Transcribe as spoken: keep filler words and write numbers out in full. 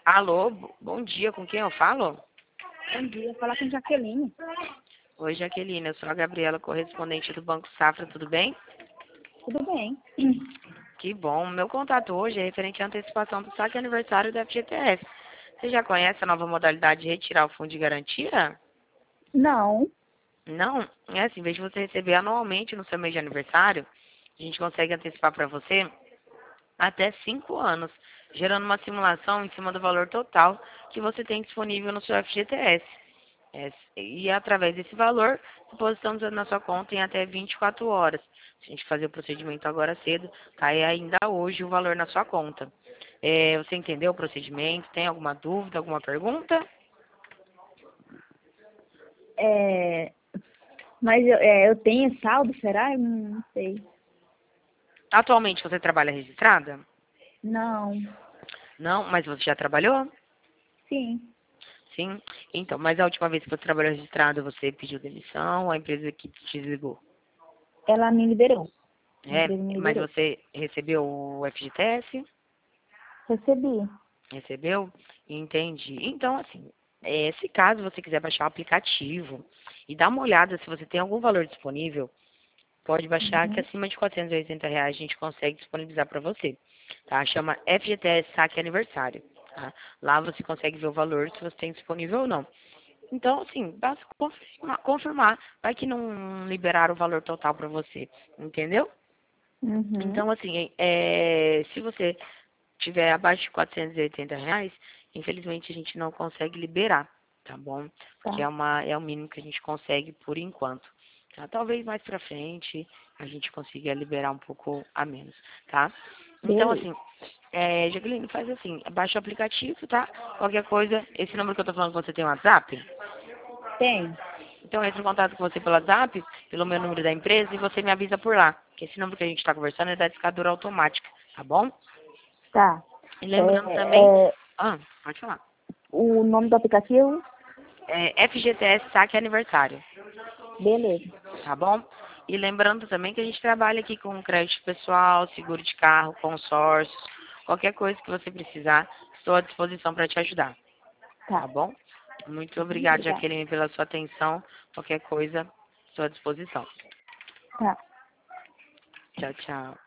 Alô, bo- bom dia, com quem eu falo? Bom dia, falar com Jaqueline. Oi, Jaqueline, eu sou a Gabriela, correspondente do Banco Safra, tudo bem? Tudo bem? Que bom. Meu contato hoje é referente à antecipação do saque aniversário da F G T S. Você já conhece a nova modalidade de retirar o fundo de garantia? Não. Não? É assim, em vez de você receber anualmente no seu mês de aniversário, a gente consegue antecipar para você até cinco anos, gerando uma simulação em cima do valor total que você tem disponível no seu F G T S. É, e através desse valor, depositamos na sua conta em até vinte e quatro horas. Se a gente fazer o procedimento agora cedo, cai ainda hoje o valor na sua conta. É, você entendeu o procedimento? Tem alguma dúvida, alguma pergunta? É, mas eu, é, eu tenho saldo, será? Eu não sei. Atualmente você trabalha registrada? Não. Não, mas você já trabalhou? Sim. Sim. Então, mas a última vez que você trabalhou registrada, você pediu demissão, a empresa que te desligou? Ela me liberou. A É, empresa me mas liberou. você recebeu o F G T S? Recebi. Recebeu? Entendi. Então, assim, é, se caso você quiser baixar o aplicativo e dar uma olhada se você tem algum valor disponível, pode baixar que Uhum. acima de quatrocentos e oitenta reais a gente consegue disponibilizar para você. Tá? Chama F G T S Saque Aniversário. Tá? Lá você consegue ver o valor se você tem disponível ou não. Então, assim, basta confirmar, confirmar. Vai que não liberaram o valor total para você. Entendeu? Uhum. Então, assim, é, se você tiver abaixo de quatrocentos e oitenta reais, infelizmente a gente não consegue liberar, tá bom? Porque Tá. é, uma, é o mínimo que a gente consegue por enquanto. Tá? Talvez mais pra frente a gente consiga liberar um pouco a menos, tá? Então, Beleza. assim, é, Jaqueline, faz assim, baixa o aplicativo, tá? Qualquer coisa, esse número que eu tô falando que você tem um WhatsApp, Tem. então eu entro em contato com você pelo WhatsApp, pelo meu número da empresa, e você me avisa por lá. Que esse número que a gente está conversando é da discadura automática, tá bom? Tá. E É, lembrando também. é, Ah, pode falar. o nome do aplicativo? É F G T S Saque Aniversário, Beleza. tá bom? E lembrando também que a gente trabalha aqui com crédito pessoal, seguro de carro, consórcios, qualquer coisa que você precisar, estou à disposição para te ajudar, tá Tá. bom? Muito Uhum. obrigada, Obrigada. Jaqueline, pela sua atenção. Qualquer coisa, estou à disposição. Tá. Tchau, tchau.